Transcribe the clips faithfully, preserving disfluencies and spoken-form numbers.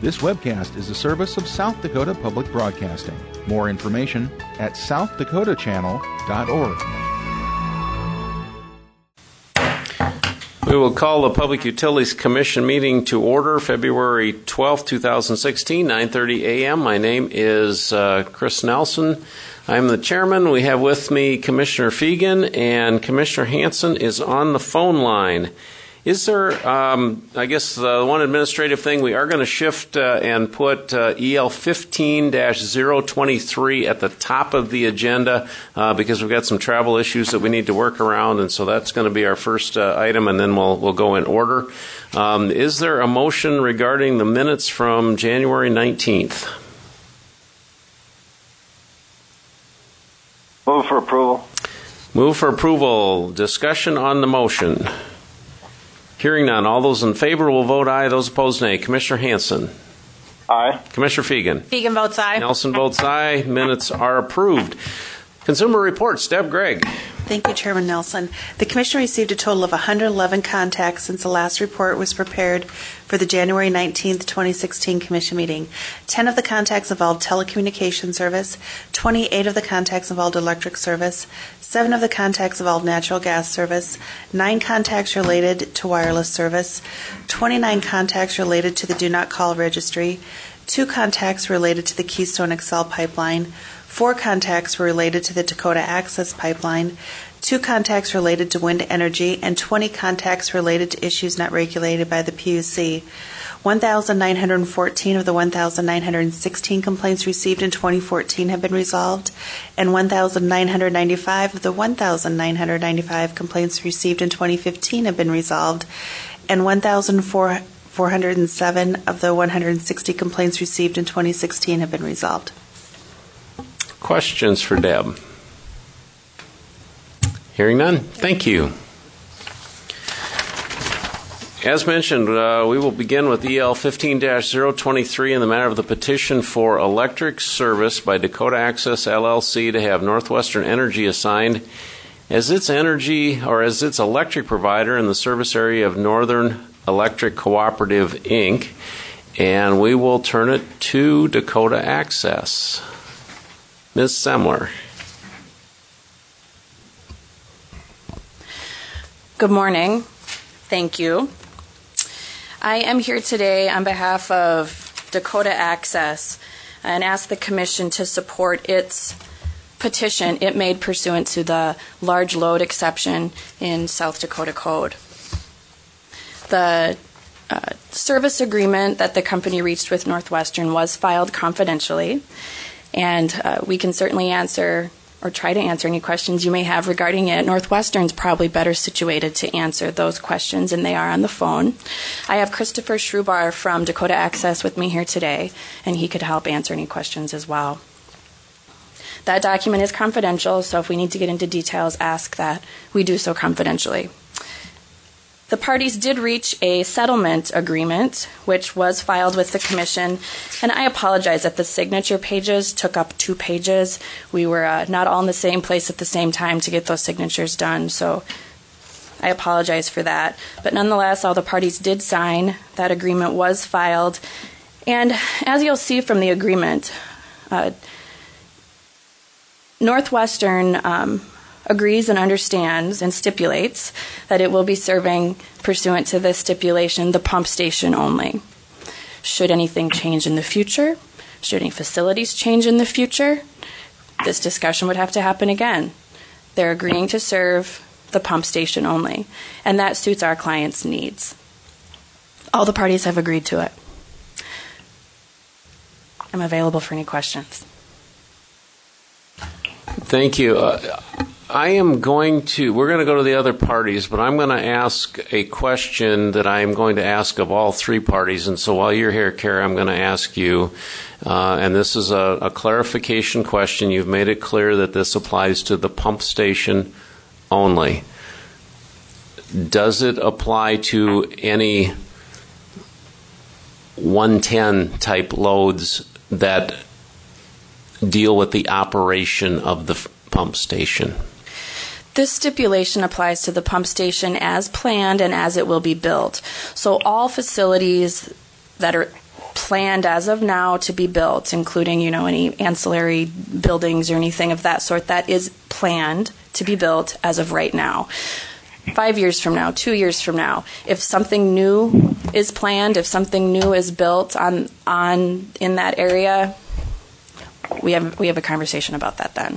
This webcast is a service of South Dakota Public Broadcasting. More information at south dakota channel dot org. We will call the Public Utilities Commission meeting to order February twelfth, twenty sixteen, nine thirty a.m. My name is uh, Chris Nelson. I'm the chairman. We have with me Commissioner Fegan, and Commissioner Hanson is on the phone line. Is there, um, I guess, the one administrative thing, we are going to shift uh, and put uh, E L fifteen dash zero twenty-three at the top of the agenda uh, because we've got some travel issues that we need to work around, and so that's going to be our first uh, item, and then we'll we'll go in order. Um, is there a motion regarding the minutes from January nineteenth? Move for approval. Move for approval. Discussion on the motion. Hearing none. All those in favor will vote aye. Those opposed, nay. Commissioner Hanson. Aye. Commissioner Fegan. Fegan votes aye. Nelson votes aye. Minutes are approved. Consumer reports. Deb Gregg. Thank you, Chairman Nelson. The Commission received a total of one hundred eleven contacts since the last report was prepared for the January nineteenth, twenty sixteen Commission meeting. ten of the contacts involved telecommunication service, twenty-eight of the contacts involved electric service, seven of the contacts involved natural gas service, nine contacts related to wireless service, twenty-nine contacts related to the Do Not Call registry, two contacts related to the Keystone X L pipeline, four contacts were related to the Dakota Access Pipeline, two contacts related to wind energy, and twenty contacts related to issues not regulated by the P U C. one thousand nine hundred fourteen of the one thousand nine hundred sixteen complaints received in twenty fourteen have been resolved, and one thousand nine hundred ninety-five of the one thousand nine hundred ninety-five complaints received in twenty fifteen have been resolved, and one thousand four hundred seven of the one hundred sixty complaints received in twenty sixteen have been resolved. Questions for Deb? Hearing none. Thank you. As mentioned, uh, we will begin with E L fifteen dash zero twenty-three in the matter of the petition for electric service by Dakota Access L L C to have Northwestern Energy assigned as its energy or as its electric provider in the service area of Northern Electric Cooperative, Incorporated. And we will turn it to Dakota Access. Miz Semler. Good morning. Thank you. I am here today on behalf of Dakota Access and ask the Commission to support its petition it made pursuant to the large load exception in South Dakota Code. The uh, service agreement that the company reached with Northwestern was filed confidentially, and uh, we can certainly answer or try to answer any questions you may have regarding it. Northwestern's probably better situated to answer those questions, and they are on the phone. I have Christopher Schrubar from Dakota Access with me here today, and he could help answer any questions as well. That document is confidential, so if we need to get into details, ask that we do so confidentially. The parties did reach a settlement agreement, which was filed with the Commission, and I apologize that the signature pages took up two pages. We were uh, not all in the same place at the same time to get those signatures done, so I apologize for that. But nonetheless, all the parties did sign. That agreement was filed, and as you'll see from the agreement, uh, Northwestern um, agrees and understands and stipulates that it will be serving, pursuant to this stipulation, the pump station only. Should anything change in the future, should any facilities change in the future, this discussion would have to happen again. They're agreeing to serve the pump station only, and that suits our clients' needs. All the parties have agreed to it. I'm available for any questions. Thank you. Uh, I am going to, we're going to go to the other parties, but I'm going to ask a question that I am going to ask of all three parties. And so while you're here, Kara, I'm going to ask you, uh, and this is a, a clarification question. You've made it clear that this applies to the pump station only. Does it apply to any one ten type loads that deal with the operation of the pump station? This stipulation applies to the pump station as planned and as it will be built. So all facilities that are planned as of now to be built, including, you know, any ancillary buildings or anything of that sort, that is planned to be built as of right now. Five years from now, two years from now, if something new is planned, if something new is built on on in that area, we have we have a conversation about that then.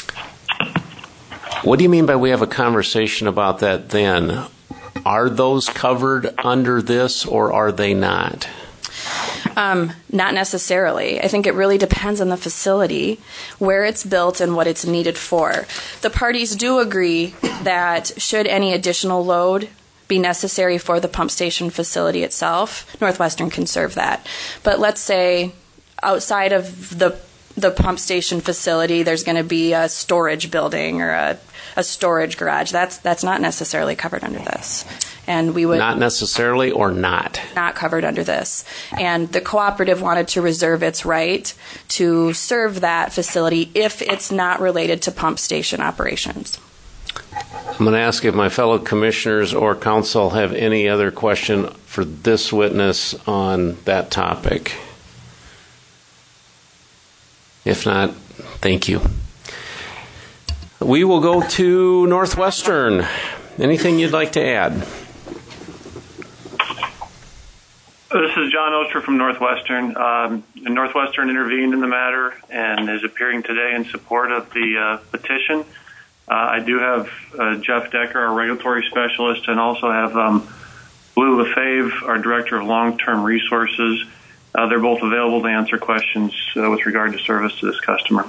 What do you mean by we have a conversation about that then? Are those covered under this or are they not? Um, not necessarily. I think it really depends on the facility, where it's built, and what it's needed for. The parties do agree that should any additional load be necessary for the pump station facility itself, Northwestern can serve that. But let's say outside of the the pump station facility, there's going to be a storage building or a, a storage garage. That's that's not necessarily covered under this. And we would not necessarily or not not covered under this. And the cooperative wanted to reserve its right to serve that facility if it's not related to pump station operations. I'm going to ask if my fellow commissioners or council have any other question for this witness on that topic. If not, thank you. We will go to Northwestern. Anything you'd like to add? This is John Oster from Northwestern. Um, Northwestern intervened in the matter and is appearing today in support of the uh, petition. Uh, I do have uh, Jeff Decker, our regulatory specialist, and also have um, Lou Lefebvre, our director of long-term resources. Uh, they're both available to answer questions uh, with regard to service to this customer.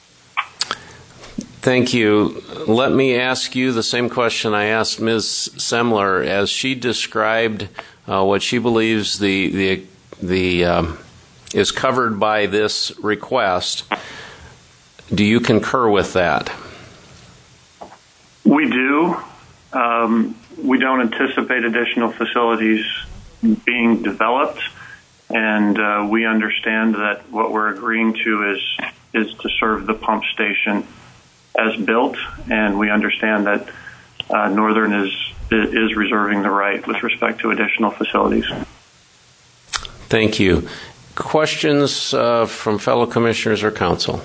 Thank you. Let me ask you the same question I asked Miz Semler. As she described uh, what she believes the the the um, is covered by this request, do you concur with that? We do. Um, we don't anticipate additional facilities being developed, and uh, we understand that what we're agreeing to is is to serve the pump station as built, and we understand that uh, Northern is is reserving the right with respect to additional facilities. Thank you. Questions uh, from fellow commissioners or council?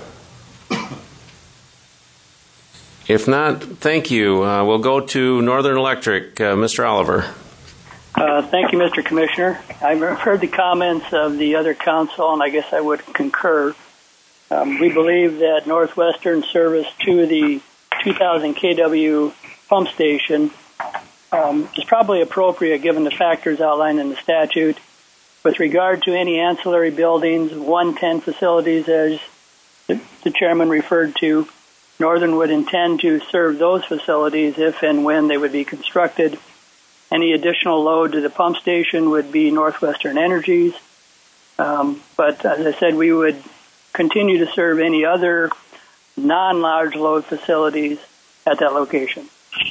If not, thank you. Uh, we'll go to Northern Electric. Uh, Mister Oliver. Uh, thank you, Mister Commissioner. I've heard the comments of the other council, and I guess I would concur. Um, we believe that Northwestern service to the two thousand K W pump station um, is probably appropriate given the factors outlined in the statute. With regard to any ancillary buildings, one ten facilities, as the, the chairman referred to, Northern would intend to serve those facilities if and when they would be constructed. Any additional load to the pump station would be Northwestern Energy's. Um, but as I said, we would continue to serve any other non-large load facilities at that location.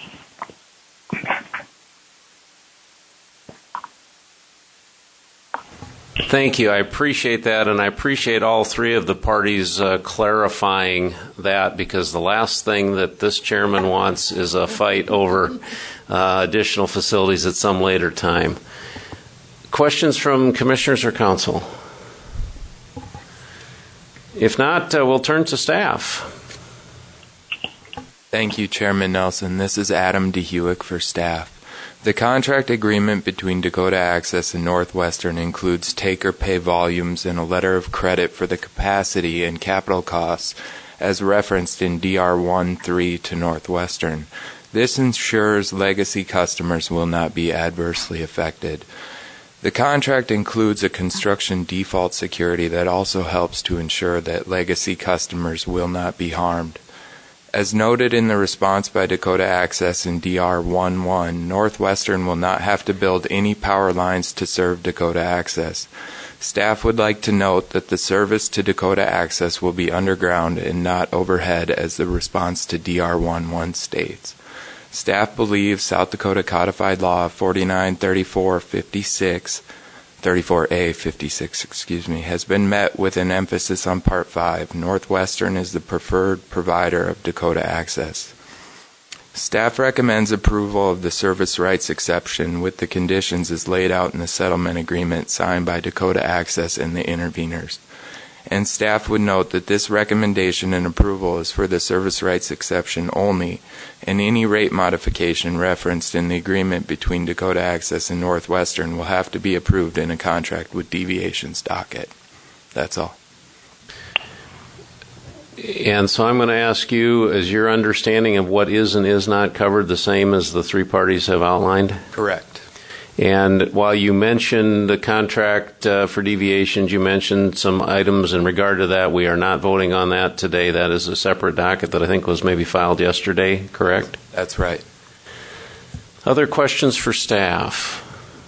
Thank you. I appreciate that, and I appreciate all three of the parties uh, clarifying that, because the last thing that this chairman wants is a fight over uh, additional facilities at some later time. Questions from commissioners or council? If not, uh, we'll turn to staff. Thank you, Chairman Nelson. This is Adam DeHewick for staff. The contract agreement between Dakota Access and Northwestern includes take-or-pay volumes and a letter of credit for the capacity and capital costs as referenced in D R one three to Northwestern. This ensures legacy customers will not be adversely affected. The contract includes a construction default security that also helps to ensure that legacy customers will not be harmed. As noted in the response by Dakota Access in D R eleven, Northwestern will not have to build any power lines to serve Dakota Access. Staff would like to note that the service to Dakota Access will be underground and not overhead, as the response to D R eleven states. Staff believes South Dakota Codified Law forty-nine thirty-four fifty-six, thirty-four A fifty-six, excuse me, has been met with an emphasis on Part five. Northwestern is the preferred provider of Dakota Access. Staff recommends approval of the service rights exception with the conditions as laid out in the settlement agreement signed by Dakota Access and the interveners. And staff would note that this recommendation and approval is for the service rights exception only, and any rate modification referenced in the agreement between Dakota Access and Northwestern will have to be approved in a contract with deviations docket. That's all. And so I'm going to ask you, is your understanding of what is and is not covered the same as the three parties have outlined? Correct. And while you mentioned the contract uh, for deviations, you mentioned some items in regard to that. We are not voting on that today. That is a separate docket that I think was maybe filed yesterday, correct? That's right. Other questions for staff?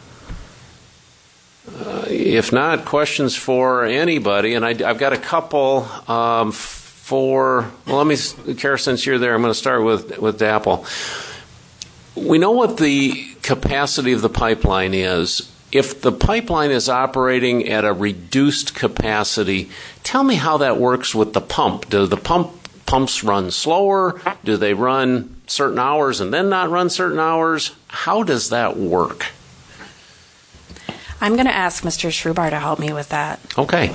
Uh, if not, questions for anybody, and I, I've got a couple um, for, well, let me, Kara, since you're there, I'm going to start with, with Dapple. We know what the capacity of the pipeline is. If the pipeline is operating at a reduced capacity, tell me how that works with the pump. Do the pump pumps run slower? Do they run certain hours and then not run certain hours? How does that work? I'm going to ask Mister Schrubar to help me with that. Okay.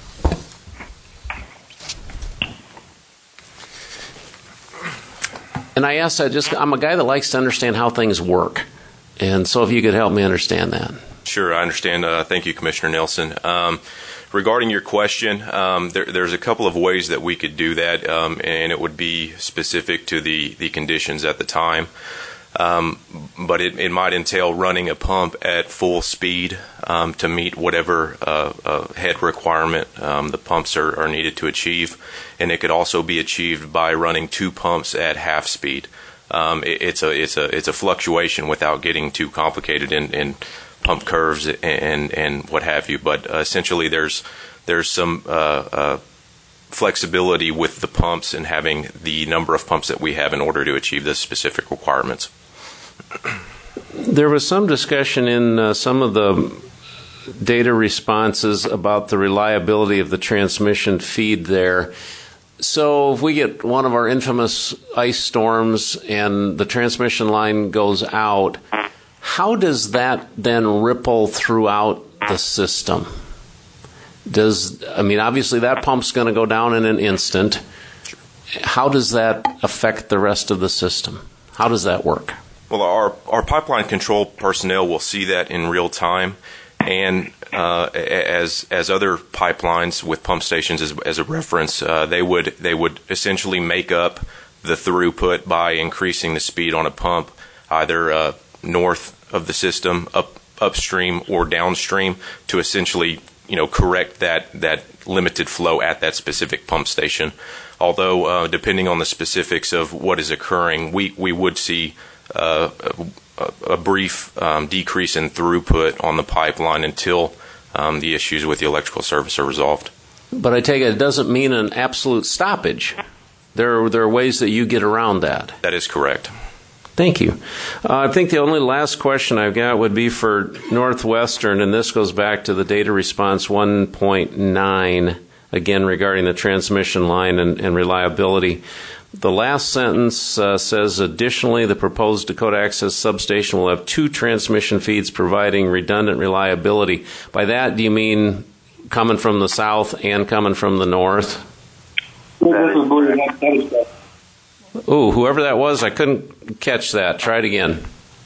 And I ask that just, I'm a guy that likes to understand how things work. And so if you could help me understand that. Sure, I understand. Uh, thank you, Commissioner Nelson. Um, regarding your question, um, there, there's a couple of ways that we could do that, um, and it would be specific to the, the conditions at the time. Um, but it, it might entail running a pump at full speed um, to meet whatever uh, uh, head requirement um, the pumps are, are needed to achieve. And it could also be achieved by running two pumps at half speed. Um, it, it's a it's a it's a fluctuation without getting too complicated in, in pump curves and and what have you. But uh, essentially, there's there's some uh, uh, flexibility with the pumps and having the number of pumps that we have in order to achieve the specific requirements. There was some discussion in uh, some of the data responses about the reliability of the transmission feed there. So if we get one of our infamous ice storms and the transmission line goes out, how does that then ripple throughout the system? Does I mean, obviously that pump's going to go down in an instant. How does that affect the rest of the system? How does that work? Well, our, our pipeline control personnel will see that in real time. And uh, as as other pipelines with pump stations as, as a reference, uh, they would they would essentially make up the throughput by increasing the speed on a pump, either uh, north of the system, up upstream or downstream, to essentially you know correct that that limited flow at that specific pump station. Although uh, depending on the specifics of what is occurring, we we would see Uh, a, a brief um, decrease in throughput on the pipeline until um, the issues with the electrical service are resolved. But I take it it doesn't mean an absolute stoppage. There are, there are ways that you get around that. That is correct. Thank you. Uh, I think the only last question I've got would be for Northwestern, and this goes back to the data response one point nine, again regarding the transmission line and, and reliability. The last sentence uh, says, additionally, the proposed Dakota Access substation will have two transmission feeds providing redundant reliability. By that, do you mean coming from the south and coming from the north? Ooh, whoever that was, I couldn't catch that. Try it again.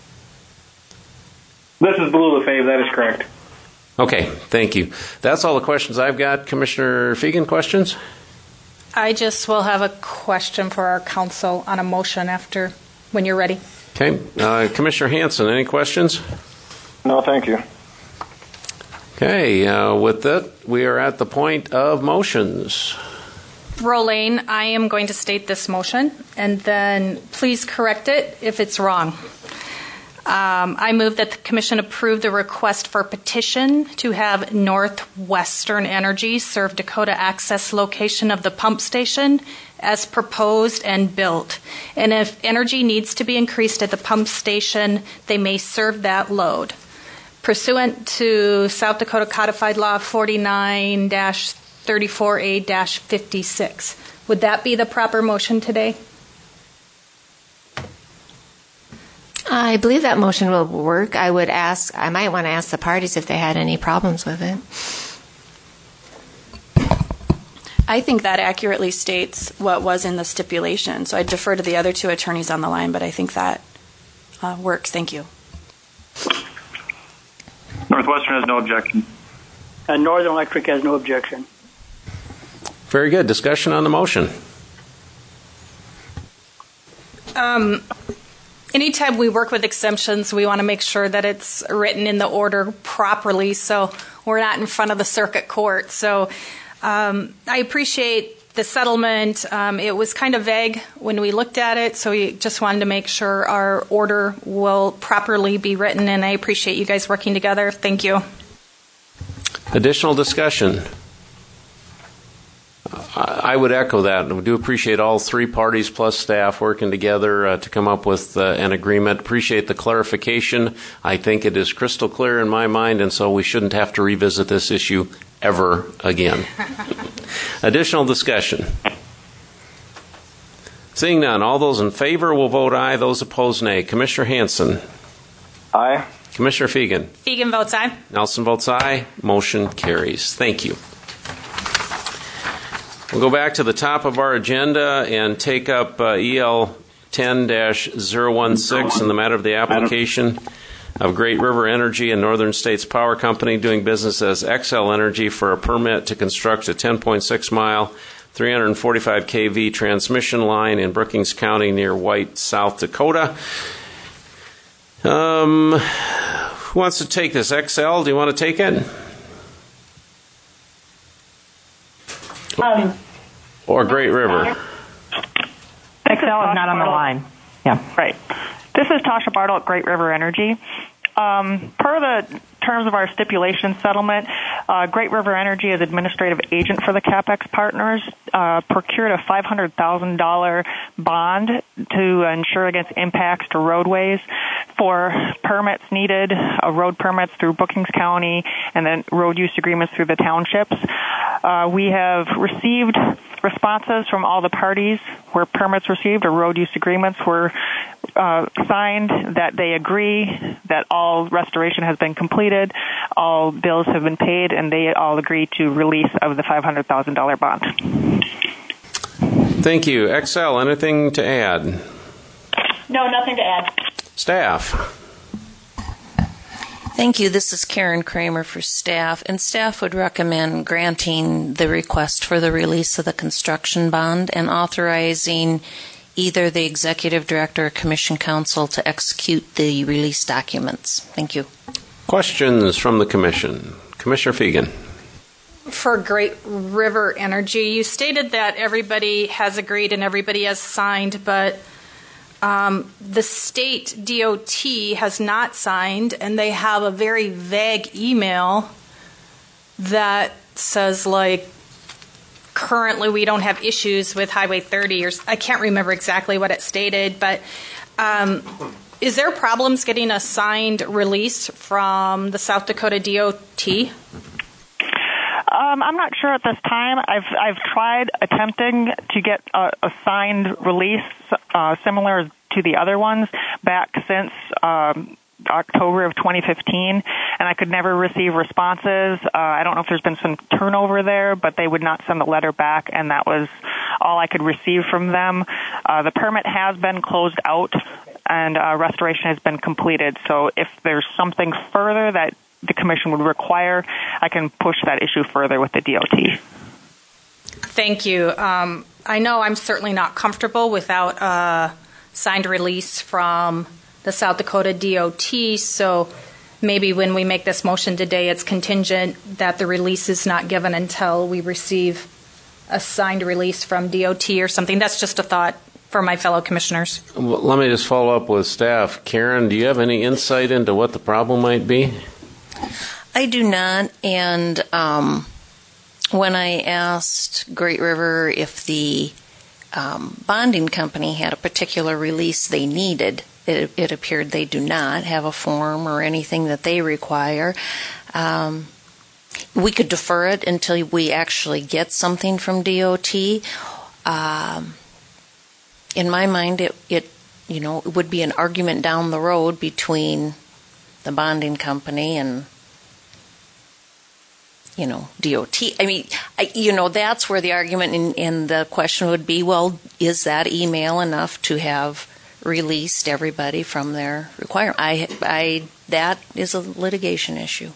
This is Blue LaFave. That is correct. Okay, thank you. That's all the questions I've got. Commissioner Fegan, questions? I just will have a question for our council on a motion after, when you're ready. Okay. Uh, Commissioner Hanson, any questions? No, thank you. Okay. Uh, with that, we are at the point of motions. Rolane, I am going to state this motion, and then please correct it if it's wrong. Um, I move that the Commission approve the request for petition to have Northwestern Energy serve Dakota Access location of the pump station as proposed and built. And if energy needs to be increased at the pump station, they may serve that load. Pursuant to South Dakota Codified Law forty-nine dash thirty-four A dash fifty-six. Would that be the proper motion today? I believe that motion will work. I would ask, I might want to ask the parties if they had any problems with it. I think that accurately states what was in the stipulation. So I defer to the other two attorneys on the line, but I think that uh, works. Thank you. Northwestern has no objection. Uh, Northern Electric has no objection. Very good. Discussion on the motion. Um, anytime we work with exemptions, we want to make sure that it's written in the order properly so we're not in front of the circuit court. So um, I appreciate the settlement. Um, it was kind of vague when we looked at it, so we just wanted to make sure our order will properly be written, and I appreciate you guys working together. Thank you. Additional discussion? I would echo that. We do appreciate all three parties plus staff working together uh, to come up with uh, an agreement. Appreciate the clarification. I think it is crystal clear in my mind, and so we shouldn't have to revisit this issue ever again. Additional discussion? Seeing none, all those in favor will vote aye. Those opposed, nay. Commissioner Hansen? Aye. Commissioner Fegan? Fegan votes aye. Nelson votes aye. Motion carries. Thank you. We'll go back to the top of our agenda and take up uh, E L ten dash zero one six in the matter of the application of Great River Energy and Northern States Power Company doing business as X L Energy for a permit to construct a ten point six mile, three hundred forty-five kilovolt transmission line in Brookings County near White, South Dakota. Um, who wants to take this? X L, do you want to take it? Um, or Great River? X L is not on the line. Yeah. Right. This is Tasha Bartle at Great River Energy. Um, per the terms of our stipulation settlement, uh, Great River Energy, as administrative agent for the CapEx partners, uh, procured a five hundred thousand dollars bond to ensure against impacts to roadways for permits needed, uh, road permits through Brookings County, and then road use agreements through the townships. Uh, we have received responses from all the parties where permits received or road use agreements were uh, signed that they agree that all restoration has been completed, all bills have been paid, and they all agree to release of the five hundred thousand dollars bond. Thank you. X L, anything to add? No, nothing to add. Staff. Thank you. This is Karen Kramer for staff, and staff would recommend granting the request for the release of the construction bond and authorizing either the executive director or commission counsel to execute the release documents. Thank you. Questions from the commission? Commissioner Fegan. For Great River Energy, you stated that everybody has agreed and everybody has signed, but Um, the state D O T has not signed, and they have a very vague email that says, like, currently we don't have issues with Highway thirty, or I can't remember exactly what it stated, but um, is there problems getting a signed release from the South Dakota D O T? Um, I'm not sure at this time. I've I've tried attempting to get a, a signed release uh, similar to the other ones back since um, October of twenty fifteen, and I could never receive responses. Uh, I don't know if there's been some turnover there, but they would not send a letter back, and that was all I could receive from them. Uh, the permit has been closed out, and uh, restoration has been completed. So if there's something further that the commission would require, I can push that issue further with the D O T. Thank you. Um, I know I'm certainly not comfortable without a signed release from the South Dakota D O T, so maybe when we make this motion today, it's contingent that the release is not given until we receive a signed release from D O T or something. That's just a thought for my fellow commissioners. Well, let me just follow up with staff. Karen, do you have any insight into what the problem might be? I do not, and um, when I asked Great River if the um, bonding company had a particular release they needed, it, it appeared they do not have a form or anything that they require. Um, we could defer it until we actually get something from D O T. Um, in my mind, it, it you know, it would be an argument down the road between the bonding company and, you know, D O T. I mean, I, you know, that's where the argument in, in the question would be, well, is that email enough to have released everybody from their requirement? I, I, that is a litigation issue.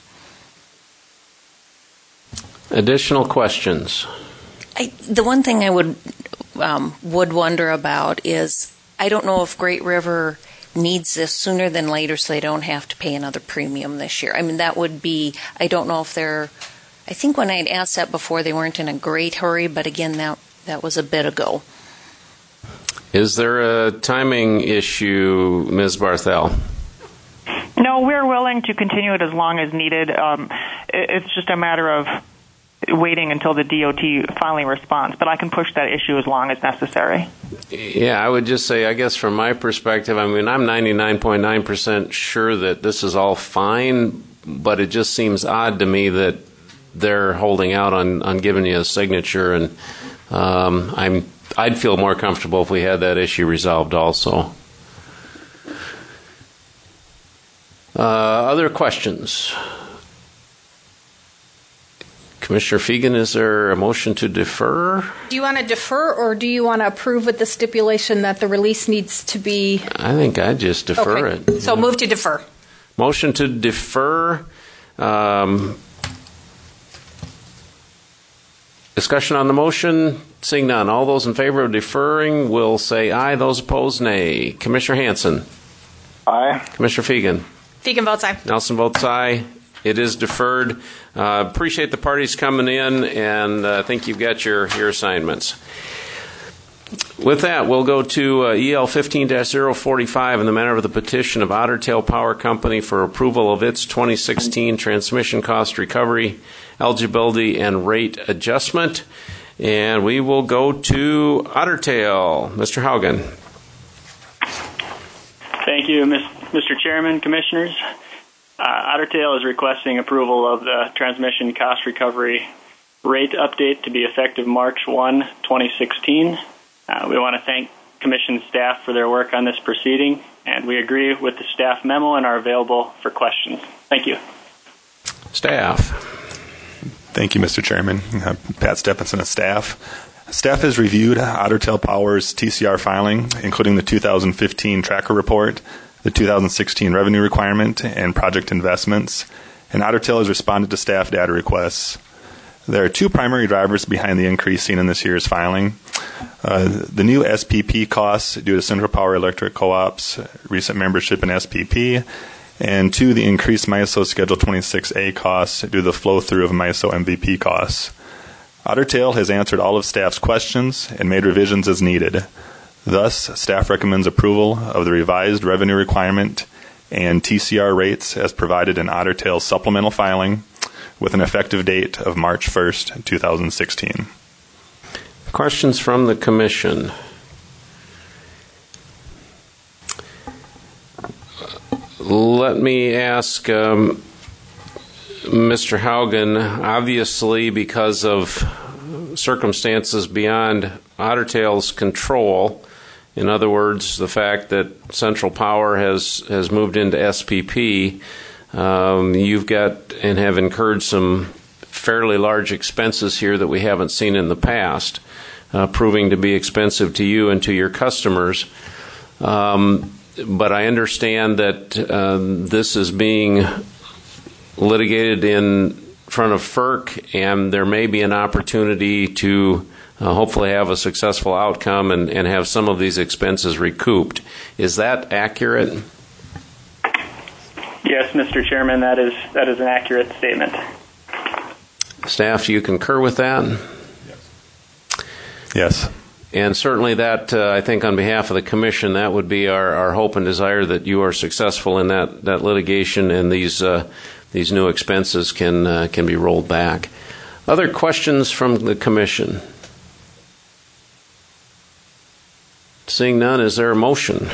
Additional questions? I, the one thing I would um, would wonder about is, I don't know if Great River needs this sooner than later so they don't have to pay another premium this year. I mean, that would be, I don't know if they're, I think when I had asked that before, they weren't in a great hurry, but again, that that was a bit ago. Is there a timing issue, Miz Barthel? No, we're willing to continue it as long as needed. Um, it's just a matter of waiting until the D O T finally responds, but I can push that issue as long as necessary. Yeah, I would just say, I guess from my perspective, I mean, I'm ninety-nine point nine percent sure that this is all fine, but it just seems odd to me that they're holding out on, on giving you a signature, and um, I'm, I'd feel more comfortable if we had that issue resolved also. Uh, other questions? Commissioner Fegan, is there a motion to defer? Do you want to defer, or do you want to approve with the stipulation that the release needs to be? I think I'd just defer okay. it. So move to defer. Motion to defer. Um, discussion on the motion. Seeing none. All those in favor of deferring will say aye. Those opposed, nay. Commissioner Hansen. Aye. Commissioner Fegan. Fegan votes aye. Nelson votes aye. It is deferred. Uh, appreciate the parties coming in, and I uh, think you've got your, your assignments. With that, we'll go to uh, E L fifteen dash zero forty-five in the matter of the petition of Otter Tail Power Company for approval of its twenty sixteen transmission cost recovery, eligibility, and rate adjustment. And we will go to Otter Tail. Mister Haugen. Thank you, Mister Chairman, Commissioners. Uh, Otter Tail is requesting approval of the transmission cost recovery rate update to be effective March first, twenty sixteen. Uh, we want to thank Commission staff for their work on this proceeding, and we agree with the staff memo and are available for questions. Thank you. Staff. Thank you, Mister Chairman. Uh, Pat Stephenson of staff. Staff has reviewed Otter Tail Power's T C R filing, including the two thousand fifteen tracker report, the two thousand sixteen revenue requirement, and project investments, and Otter Tail has responded to staff data requests. There are two primary drivers behind the increase seen in this year's filing. Uh, the new S P P costs due to Central Power Electric Co-op's recent membership in S P P, and two, the increased MISO Schedule twenty-six A costs due to the flow-through of MISO M V P costs. Otter Tail has answered all of staff's questions and made revisions as needed. Thus, staff recommends approval of the revised revenue requirement and T C R rates as provided in Otter Tail's supplemental filing with an effective date of March first, twenty sixteen. Questions from the Commission? Let me ask um, Mister Haugen, obviously because of circumstances beyond Otter Tail's control, in other words, the fact that Central Power has, has moved into S P P, um, you've got and have incurred some fairly large expenses here that we haven't seen in the past, uh, proving to be expensive to you and to your customers. Um, but I understand that um, this is being litigated in front of F E R C, and there may be an opportunity to uh, hopefully have a successful outcome and, and have some of these expenses recouped. Is that accurate? Yes, Mister Chairman, that is that is an accurate statement. Staff, do you concur with that? Yes. Yes. And certainly that, uh, I think on behalf of the Commission, that would be our, our hope and desire that you are successful in that, that litigation and these uh, these new expenses can uh, can be rolled back. Other questions from the Commission? Seeing none, is there a motion?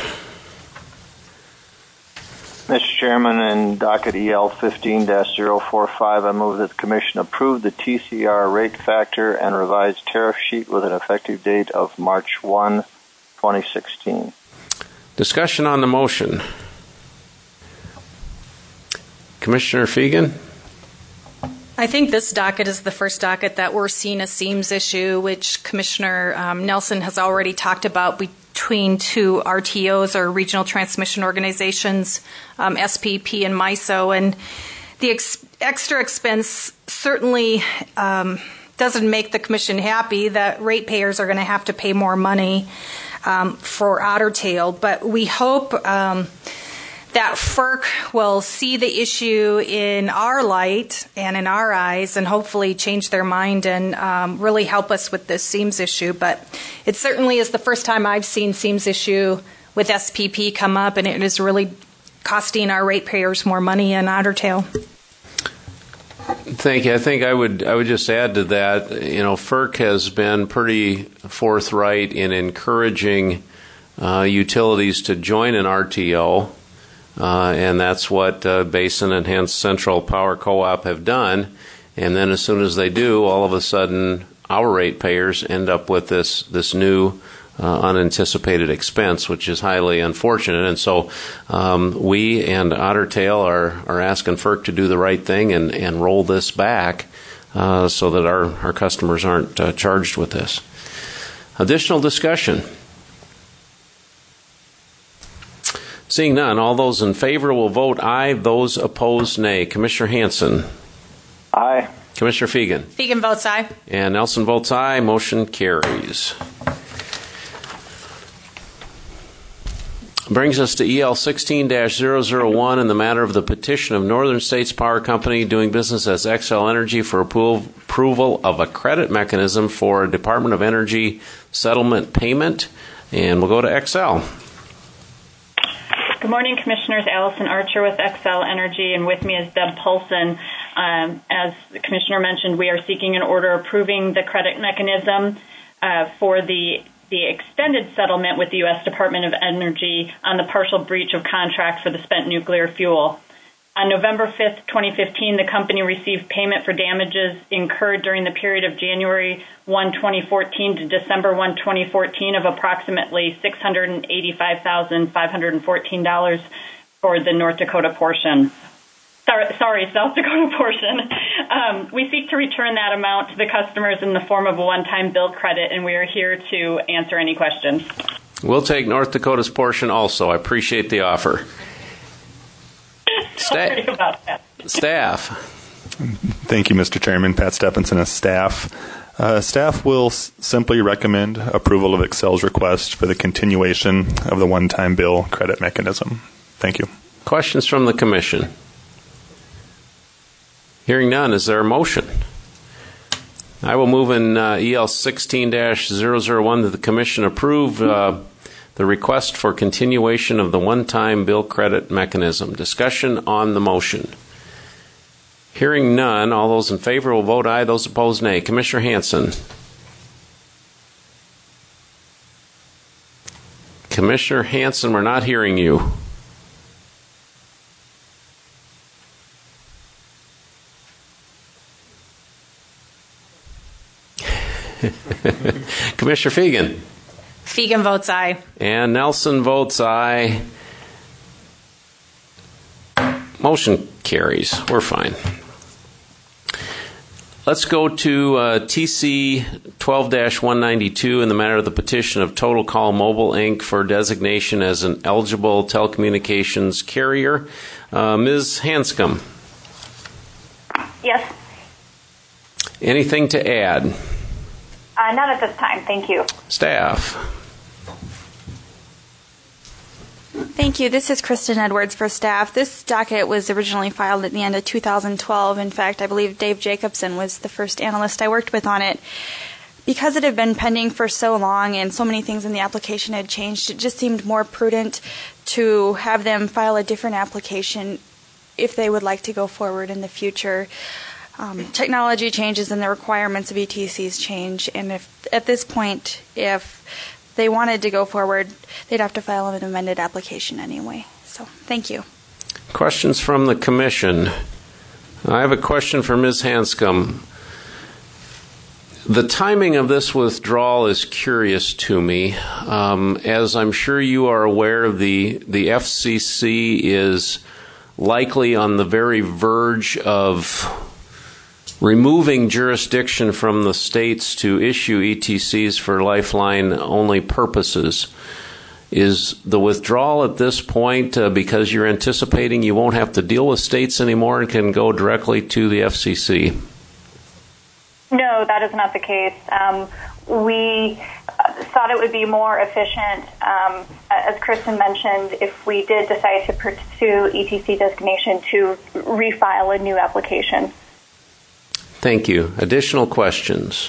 Mister Chairman, in docket E L fifteen dash zero forty-five, I move that the Commission approve the T C R rate factor and revised tariff sheet with an effective date of March first, twenty sixteen. Discussion on the motion. Commissioner Fegan? I think this docket is the first docket that we're seeing a SEAMS issue, which Commissioner um, Nelson has already talked about between two R T Os, or Regional Transmission Organizations, um, S P P and MISO. And the ex- extra expense certainly um, doesn't make the Commission happy that ratepayers are going to have to pay more money um, for Otter Tail. But we hope um, that FERC will see the issue in our light and in our eyes and hopefully change their mind and um, really help us with this SEAMS issue. But it certainly is the first time I've seen SEAMS issue with S P P come up, and it is really costing our ratepayers more money in Otter Tail. Thank you. I think I would I would just add to that, you know, FERC has been pretty forthright in encouraging uh, utilities to join an R T O. Uh, and that's what uh, Basin and hence Central Power Co-op have done. And then as soon as they do, all of a sudden, our ratepayers end up with this this new uh, unanticipated expense, which is highly unfortunate. And so um, we and Otter Tail are, are asking FERC to do the right thing and, and roll this back uh, so that our, our customers aren't uh, charged with this. Additional discussion? Seeing none, all those in favor will vote aye. Those opposed, nay. Commissioner Hanson? Aye. Commissioner Fegan? Fegan votes aye. And Nelson votes aye. Motion carries. Brings us to E L sixteen dash zero zero one in the matter of the petition of Northern States Power Company doing business as Xcel Energy for approval of a credit mechanism for a Department of Energy settlement payment. And we'll go to Xcel. Good morning, Commissioners. Allison Archer with Xcel Energy, and with me is Deb Paulson. Um, as the Commissioner mentioned, we are seeking an order approving the credit mechanism uh, for the the extended settlement with the U S Department of Energy on the partial breach of contract for the spent nuclear fuel. On November fifth, twenty fifteen, the company received payment for damages incurred during the period of January first, twenty fourteen to December first, twenty fourteen of approximately six hundred eighty-five thousand five hundred fourteen dollars for the North Dakota portion. Sorry, sorry South Dakota portion. Um, we seek to return that amount to the customers in the form of a one-time bill credit, and we are here to answer any questions. We'll take North Dakota's portion also. I appreciate the offer. Sorry Sta- about that. Staff. Thank you, Mister Chairman. Pat Stephenson as staff. Uh, staff will s- simply recommend approval of Xcel's request for the continuation of the one-time bill credit mechanism. Thank you. Questions from the Commission? Hearing none, is there a motion? I will move in uh, E L sixteen dash zero zero one that the Commission approve uh, the request for continuation of the one-time bill credit mechanism. Discussion on the motion. Hearing none, all those in favor will vote aye. Those opposed, nay. Commissioner Hanson. Commissioner Hanson, we're not hearing you. Commissioner Fegan. Fegan votes aye. And Nelson votes aye. Motion carries. We're fine. Let's go to uh, T C twelve dash one ninety-two in the matter of the petition of Total Call Mobile, Incorporated for designation as an eligible telecommunications carrier. Uh, Miz Hanscom. Yes. Anything to add? Uh, not at this time. Thank you. Staff. Thank you. This is Kristen Edwards for staff. This docket was originally filed at the end of two thousand twelve. In fact, I believe Dave Jacobson was the first analyst I worked with on it. Because it had been pending for so long and so many things in the application had changed, it just seemed more prudent to have them file a different application if they would like to go forward in the future. Um, technology changes and the requirements of E T Cs change, and if at this point, if they wanted to go forward, they'd have to file an amended application anyway. So, thank you. Questions from the Commission? I have a question for Miz Hanscom. The timing of this withdrawal is curious to me. Um, as I'm sure you are aware, the the F C C is likely on the very verge of removing jurisdiction from the states to issue E T Cs for Lifeline-only purposes. Is the withdrawal at this point uh, because you're anticipating you won't have to deal with states anymore and can go directly to the F C C? No, that is not the case. Um, we thought it would be more efficient, um, as Kristen mentioned, if we did decide to pursue E T C designation to refile a new application. Thank you. Additional questions?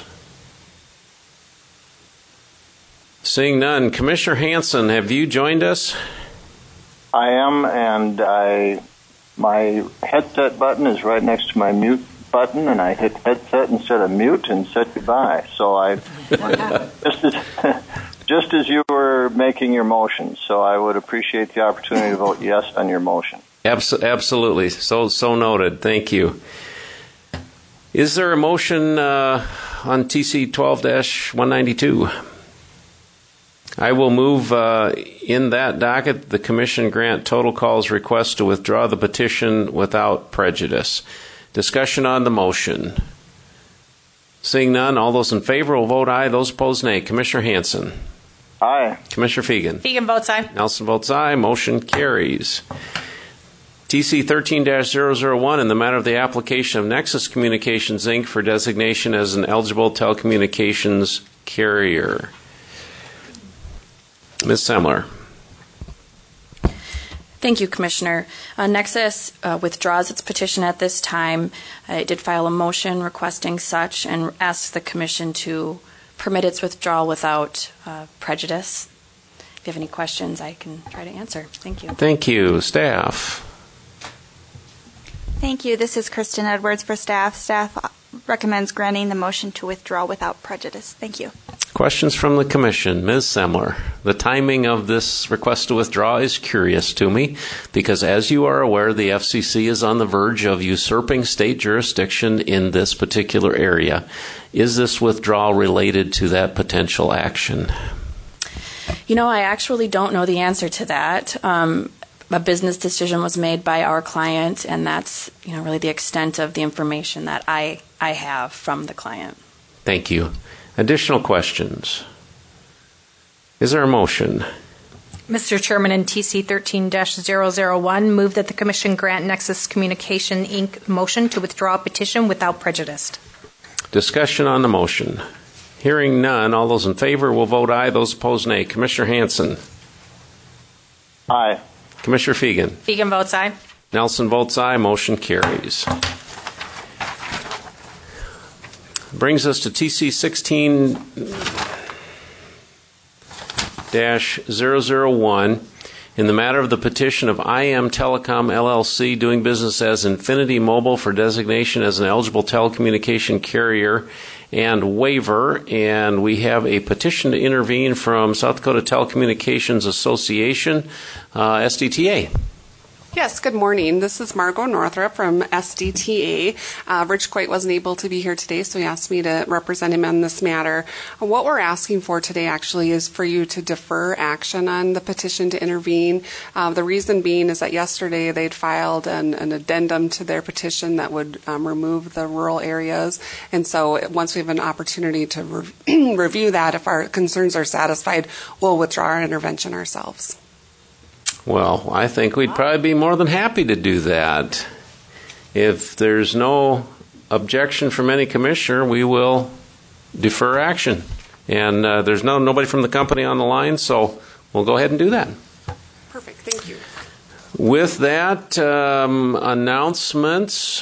Seeing none. Commissioner Hanson, have you joined us? I am, and I my headset button is right next to my mute button, and I hit headset instead of mute and said goodbye. So I just as just as you were making your motion. So I would appreciate the opportunity to vote yes on your motion. Abs- absolutely. So so noted. Thank you. Is there a motion uh, on T C twelve dash one ninety-two? I will move uh, in that docket the Commission grant Total Calls request to withdraw the petition without prejudice. Discussion on the motion. Seeing none, all those in favor will vote aye. Those opposed, nay. Commissioner Hanson. Aye. Commissioner Fegan. Fegan votes aye. Nelson votes aye. Motion carries. T C thirteen dash zero zero one in the matter of the application of Nexus Communications, Incorporated for designation as an eligible telecommunications carrier. Miz Semler. Thank you, Commissioner. Uh, Nexus uh, withdraws its petition at this time. Uh, it did file a motion requesting such and asks the Commission to permit its withdrawal without uh, prejudice. If you have any questions, I can try to answer. Thank you. Thank you. Staff. Thank you. This is Kristen Edwards for staff. Staff recommends granting the motion to withdraw without prejudice. Thank you. Questions from the Commission. Miz Semler. The timing of this request to withdraw is curious to me because, as you are aware, the F C C is on the verge of usurping state jurisdiction in this particular area. Is this withdrawal related to that potential action? You know, I actually don't know the answer to that. Um, a business decision was made by our client, and that's, you know, really the extent of the information that I, I have from the client. Thank you. Additional questions? Is there a motion? Mister Chairman, in T C thirteen dash zero zero one, move that the Commission grant Nexus Communication, Incorporated motion to withdraw a petition without prejudice. Discussion on the motion. Hearing none, all those in favor will vote aye. Those opposed, nay. Commissioner Hanson. Aye. Commissioner Fegan. Fegan votes aye. Nelson votes aye. Motion carries. Brings us to T C sixteen dash zero zero one in the matter of the petition of I M Telecom L L C doing business as Infinity Mobile for designation as an eligible telecommunication carrier and waiver. And we have a petition to intervene from South Dakota Telecommunications Association, uh, S D T A. Yes, good morning. This is Margot Northrup from S D T A. Uh, Rich Coit wasn't able to be here today, so he asked me to represent him on this matter. Uh, what we're asking for today actually is for you to defer action on the petition to intervene. Uh, the reason being is that yesterday they'd filed an, an addendum to their petition that would um, remove the rural areas. And so once we have an opportunity to re- review that, if our concerns are satisfied, we'll withdraw our intervention ourselves. Well, I think we'd probably be more than happy to do that. If there's no objection from any commissioner, we will defer action. And uh, there's no nobody from the company on the line, so we'll go ahead and do that. Perfect. Thank you. With that, um, announcements.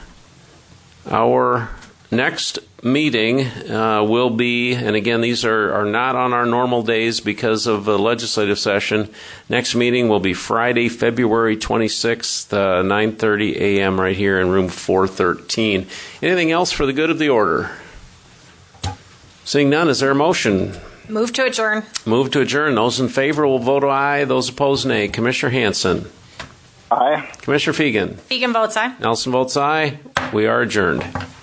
Our next meeting uh, will be, and again, these are, are not on our normal days because of the legislative session. Next meeting will be Friday, February twenty-sixth, uh, nine thirty a.m. right here in room four thirteen. Anything else for the good of the order? Seeing none, is there a motion? Move to adjourn. Move to adjourn. Those in favor will vote aye. Those opposed, nay. Commissioner Hanson. Aye. Commissioner Fegan. Fegan votes aye. Nelson votes aye. We are adjourned.